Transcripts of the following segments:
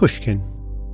Pushkin.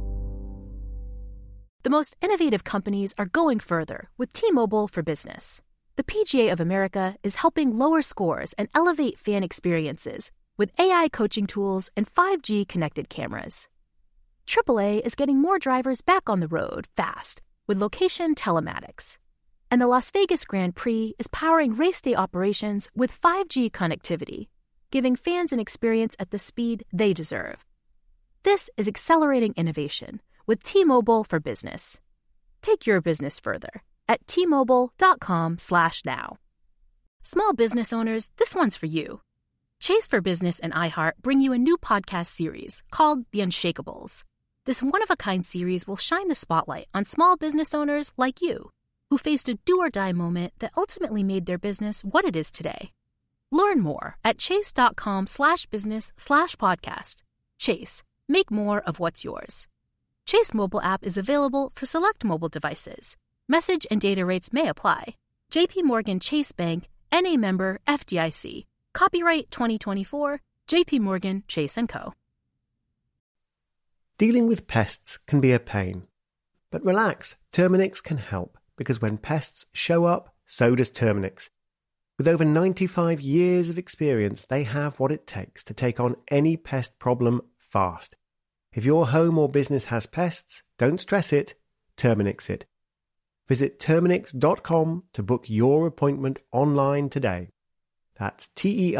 The most innovative companies are going further with T-Mobile for Business. The PGA of America is helping lower scores and elevate fan experiences with AI coaching tools and 5G connected cameras. AAA is getting more drivers back on the road fast with location telematics. And the Las Vegas Grand Prix is powering race day operations with 5G connectivity, giving fans an experience at the speed they deserve. This is accelerating innovation with T-Mobile for Business. Take your business further at T-Mobile.com/now. Small business owners, this one's for you. Chase for Business and iHeart bring you a new podcast series called The Unshakables. This one-of-a-kind series will shine the spotlight on small business owners like you, who faced a do-or-die moment that ultimately made their business what it is today. Learn more at chase.com/business/podcast. Chase, make more of what's yours. Chase mobile app is available for select mobile devices. Message and data rates may apply. J.P. Morgan Chase Bank, N.A. member FDIC. Copyright 2024, J.P. Morgan Chase & Co. Dealing with pests can be a pain. But relax, Terminix can help, because when pests show up, so does Terminix. With over 95 years of experience, they have what it takes to take on any pest problem fast. If your home or business has pests, don't stress it, Terminix it. Visit Terminix.com to book your appointment online today. That's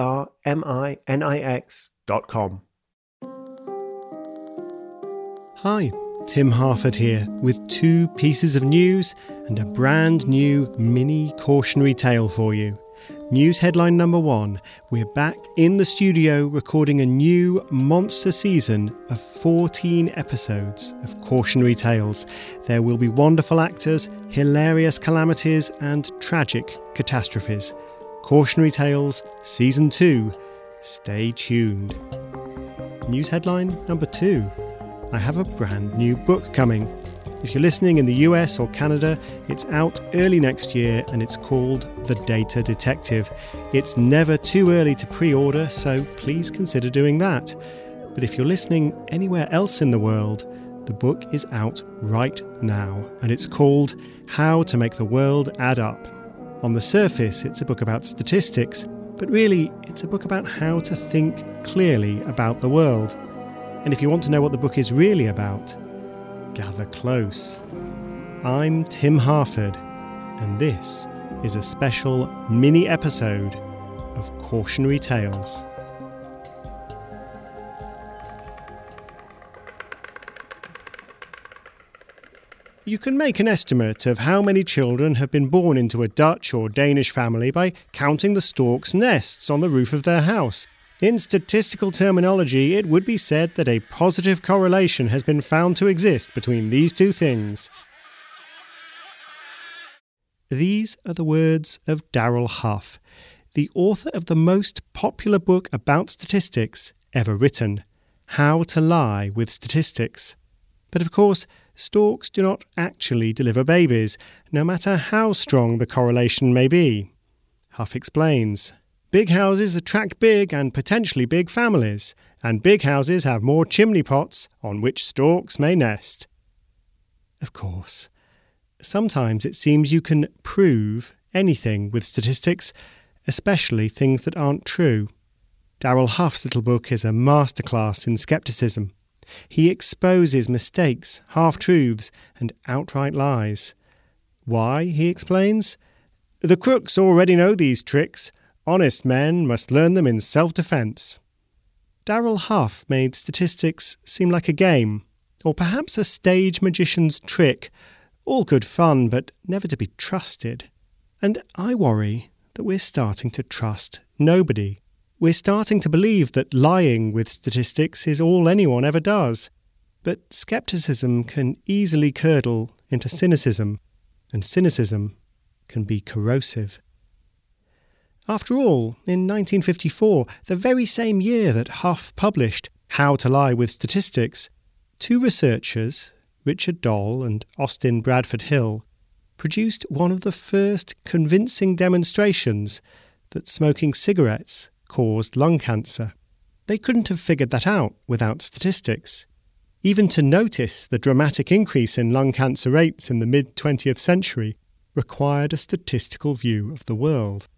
Terminix.com. Hi, Tim Harford here with 2 pieces of news and a brand new mini cautionary tale for you. News headline number 1, we're back in the studio recording a new monster season of 14 episodes of Cautionary Tales. There will be wonderful actors, hilarious calamities and tragic catastrophes. Cautionary Tales Season 2. Stay tuned. News headline number 2, I have a brand new book coming. If you're listening in the US or Canada, it's out early next year and it's called The Data Detective. It's never too early to pre-order, so please consider doing that. But if you're listening anywhere else in the world, the book is out right now and it's called How to Make the World Add Up. On the surface, it's a book about statistics, but really it's a book about how to think clearly about the world. And if you want to know what the book is really about, gather close. I'm Tim Harford, and this is a special mini episode of Cautionary Tales. You can make an estimate of how many children have been born into a Dutch or Danish family by counting the storks' nests on the roof of their house. In statistical terminology, it would be said that a positive correlation has been found to exist between these two things. These are the words of Darrell Huff, the author of the most popular book about statistics ever written, How to Lie with Statistics. But of course, storks do not actually deliver babies, no matter how strong the correlation may be. Huff explains, big houses attract big and potentially big families, and big houses have more chimney pots on which storks may nest. Of course, sometimes it seems you can prove anything with statistics, especially things that aren't true. Darrell Huff's little book is a masterclass in skepticism. He exposes mistakes, half-truths, and outright lies. Why, he explains? The crooks already know these tricks. Honest men must learn them in self-defence. Darrell Huff made statistics seem like a game, or perhaps a stage magician's trick, all good fun, but never to be trusted. And I worry that we're starting to trust nobody. We're starting to believe that lying with statistics is all anyone ever does. But scepticism can easily curdle into cynicism, and cynicism can be corrosive. After all, in 1954, the very same year that Huff published How to Lie with Statistics, 2 researchers, Richard Doll and Austin Bradford Hill, produced one of the first convincing demonstrations that smoking cigarettes caused lung cancer. They couldn't have figured that out without statistics. Even to notice the dramatic increase in lung cancer rates in the mid-20th century required a statistical view of the world.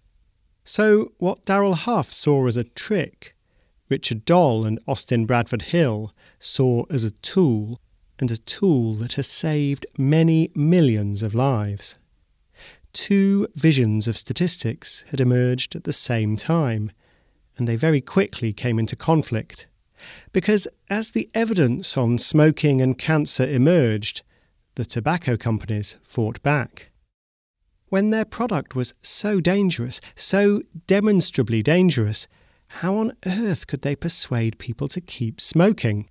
So what Darrell Huff saw as a trick, Richard Doll and Austin Bradford Hill saw as a tool, and a tool that has saved many millions of lives. Two visions of statistics had emerged at the same time, and they very quickly came into conflict. Because as the evidence on smoking and cancer emerged, the tobacco companies fought back. When their product was so dangerous, so demonstrably dangerous, how on earth could they persuade people to keep smoking?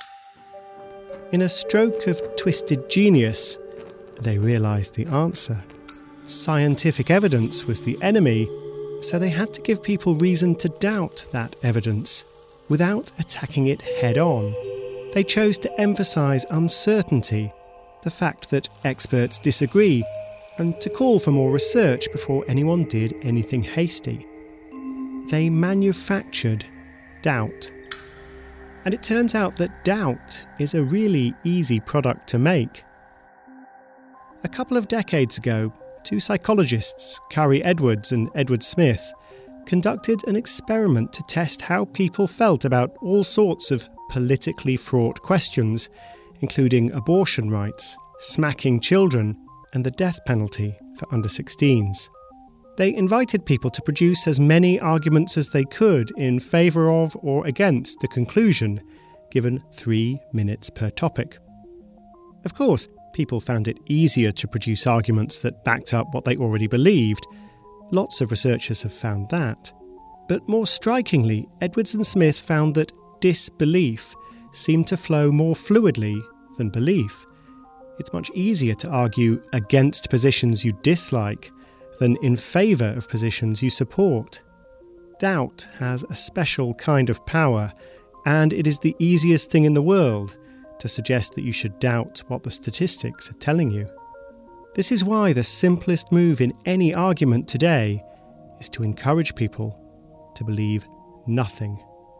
In a stroke of twisted genius, they realised the answer. Scientific evidence was the enemy, so they had to give people reason to doubt that evidence without attacking it head-on. They chose to emphasise uncertainty, the fact that experts disagree, and to call for more research before anyone did anything hasty. They manufactured doubt. And it turns out that doubt is a really easy product to make. A couple of decades ago, two psychologists, Kari Edwards and Edward Smith, conducted an experiment to test how people felt about all sorts of politically fraught questions, including abortion rights, smacking children, and the death penalty for under-16s. They invited people to produce as many arguments as they could in favour of or against the conclusion, given 3 minutes per topic. Of course, people found it easier to produce arguments that backed up what they already believed. Lots of researchers have found that. But more strikingly, Edwards and Smith found that disbelief seemed to flow more fluidly than belief. It's much easier to argue against positions you dislike than in favour of positions you support. Doubt has a special kind of power, and it is the easiest thing in the world to suggest that you should doubt what the statistics are telling you. This is why the simplest move in any argument today is to encourage people to believe nothing.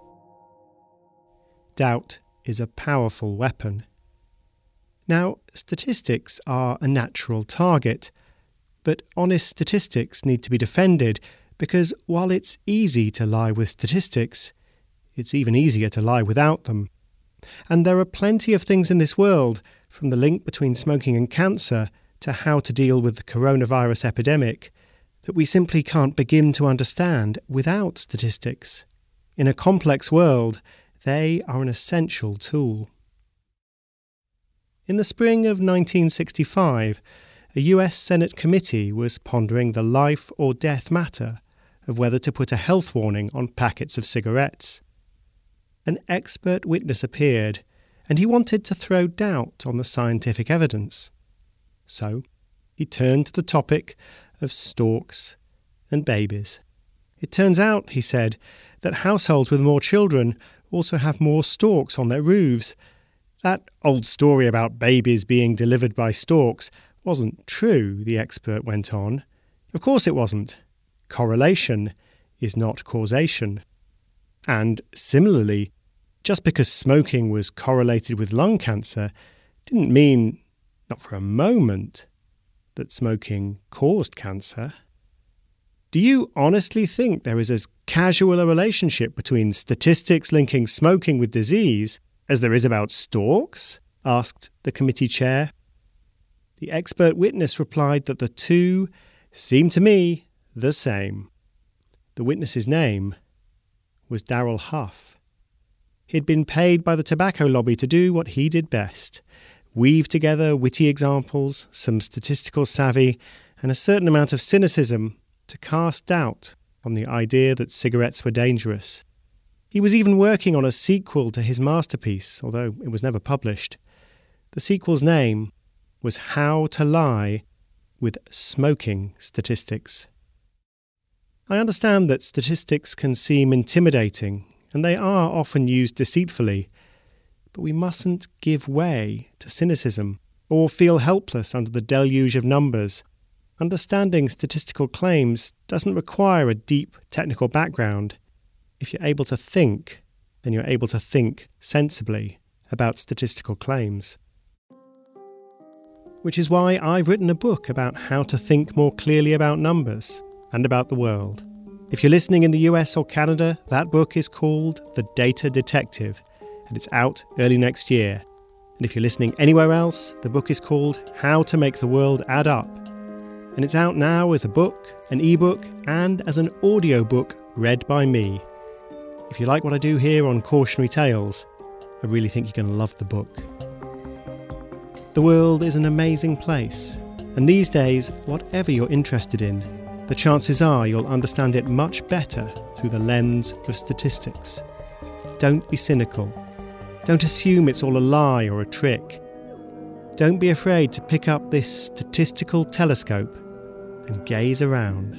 Doubt is a powerful weapon. Now, statistics are a natural target, but honest statistics need to be defended because while it's easy to lie with statistics, it's even easier to lie without them. And there are plenty of things in this world, from the link between smoking and cancer to how to deal with the coronavirus epidemic, that we simply can't begin to understand without statistics. In a complex world, they are an essential tool. In the spring of 1965, a US Senate committee was pondering the life or death matter of whether to put a health warning on packets of cigarettes. An expert witness appeared, and he wanted to throw doubt on the scientific evidence. So he turned to the topic of storks and babies. It turns out, he said, that households with more children also have more storks on their roofs. That old story about babies being delivered by storks wasn't true, the expert went on. Of course it wasn't. Correlation is not causation. And similarly, just because smoking was correlated with lung cancer didn't mean, not for a moment, that smoking caused cancer. Do you honestly think there is as casual a relationship between statistics linking smoking with disease as there is about storks? Asked the committee chair. The expert witness replied that the two seemed to me the same. The witness's name was Darrell Huff. He'd been paid by the tobacco lobby to do what he did best, weave together witty examples, some statistical savvy, and a certain amount of cynicism to cast doubt on the idea that cigarettes were dangerous. He was even working on a sequel to his masterpiece, although it was never published. The sequel's name was How to Lie with Smoking Statistics. I understand that statistics can seem intimidating, and they are often used deceitfully, but we mustn't give way to cynicism or feel helpless under the deluge of numbers. Understanding statistical claims doesn't require a deep technical background. If you're able to think, then you're able to think sensibly about statistical claims. Which is why I've written a book about how to think more clearly about numbers and about the world. If you're listening in the US or Canada, that book is called The Data Detective, and it's out early next year. And if you're listening anywhere else, the book is called How to Make the World Add Up. And it's out now as a book, an ebook, and as an audiobook read by me. If you like what I do here on Cautionary Tales, I really think you're going to love the book. The world is an amazing place, and these days, whatever you're interested in, the chances are you'll understand it much better through the lens of statistics. Don't be cynical. Don't assume it's all a lie or a trick. Don't be afraid to pick up this statistical telescope and gaze around.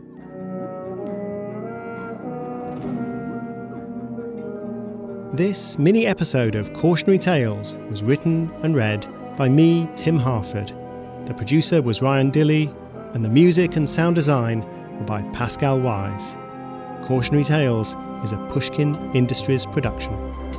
This mini episode of Cautionary Tales was written and read by me, Tim Harford. The producer was Ryan Dilley, and the music and sound design were by Pascal Wise. Cautionary Tales is a Pushkin Industries production.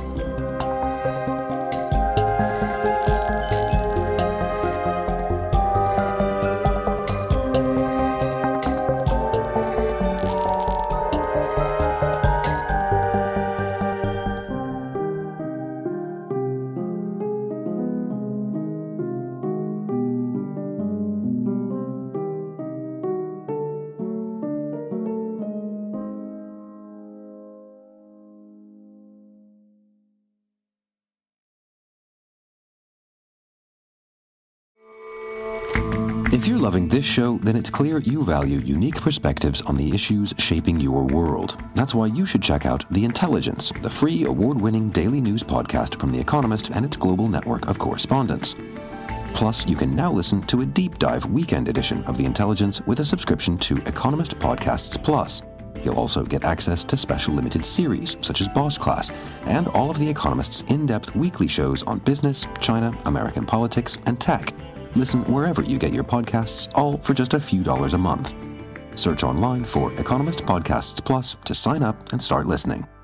If you're loving this show, then it's clear you value unique perspectives on the issues shaping your world. That's why you should check out The Intelligence, the free award-winning daily news podcast from The Economist and its global network of correspondents. Plus, you can now listen to a deep dive weekend edition of The Intelligence with a subscription to Economist Podcasts Plus. You'll also get access to special limited series, such as Boss Class, and all of The Economist's in-depth weekly shows on business, China, American politics, and tech. Listen wherever you get your podcasts, all for just a few dollars a month. Search online for Economist Podcasts Plus to sign up and start listening.